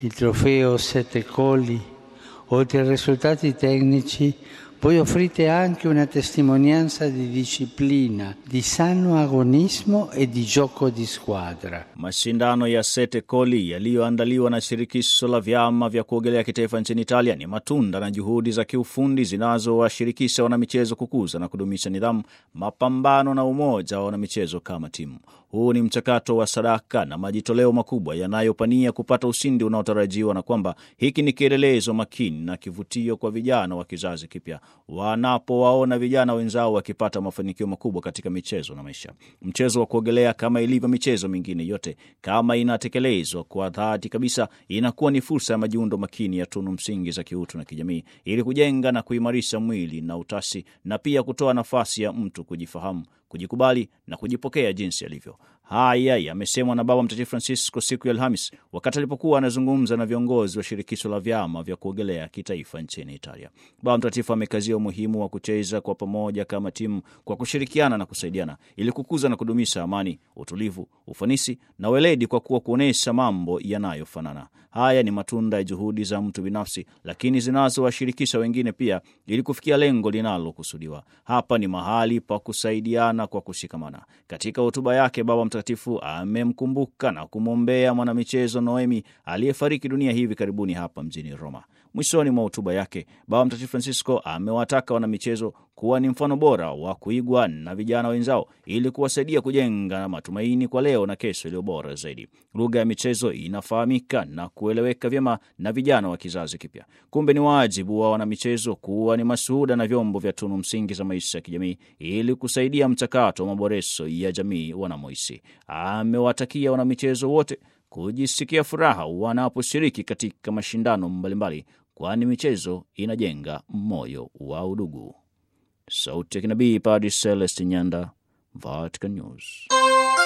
Il trofeo Sette Colli, oltre ai risultati tecnici, voi offrite anche una testimonianza di disciplina, di sano agonismo e di gioco di squadra. Mashindano ya Sette Colli yaliyoandaliwa na shirikisho la vyama vya kuogelea kitaifa nchini Italia ni matunda na juhudi za kiufundi zinazowashirikisha wanamichezo kukuza na kudumisha nidhamu, mapambano na umoja wa wanamichezo kama timu. Huu ni mchakato wa sadaka na majitoleo makubwa yanayopania kupata ushindi unaotarajiwa, na kwamba hiki ni kielelezo makini na kivutio kwa vijana wa kizazi kipya wanapowaona vijana wenzao wakipata mafanikio makubwa katika michezo na maisha. Mchezo wa kuogelea, kama ilivyo michezo mingine yote, kama inatekelezwa kwa dhati kabisa, inakuwa ni fursa ya majiundo makini ya tunu msingi za kiutu na kijamii, ili kujenga na kuimarisha mwili na utasi, na pia kutoa nafasi ya mtu kujifahamu, kujikubali na kujipokea jinsi alivyo. Haya yamesemwa na Baba Mtakatifu Francisco siku ya Alhamis wakati alipokuwa anazungumza na viongozi wa shirikisho la vyama vya kuogelea kitaifa nchini Italia. Baba Mtakatifu amekazia umuhimu wa kucheza kwa pamoja kama timu, kwa kushirikiana na kusaidiana, ili kukuza na kudumisha amani, utulivu, ufanisi na weledi, kwa kuwa kuonesha mambo yanayofanana. Haya ni matunda ya juhudi za mtu binafsi, lakini zinazowashirikisha wengine pia, ili kufikia lengo linalokusudiwa. Hapa ni mahali pa kusaidiana kwa kushikamana. Katika hotuba yake, Baba Mtakatifu amemkumbuka na kumwombea mwanamichezo Noemi aliyefariki dunia hivi karibuni hapa mjini Roma. Mwishoni mwa hotuba yake, Baba Mtakatifu Francisco amewataka wanamichezo kuwa ni mfano bora wa kuigwa na vijana wenzao, ili kuwasaidia kujenga matumaini kwa leo na kesho iliyo bora zaidi. Lugha ya michezo inafahamika na kueleweka vyema na vijana wa kizazi kipya. Kumbe ni wajibu wa wanamichezo kuwa ni mashuhuda na vyombo vya tunu msingi za maisha ya kijamii, ili kusaidia mchakato wa maboresho ya jamii wanamoishi. Amewatakia wanamichezo wote kujisikia furaha wanaposhiriki katika mashindano mbalimbali, kwani michezo inajenga moyo wa udugu. Sauti ya Kinabii, Padre Celestin Nyanda, Vatican News.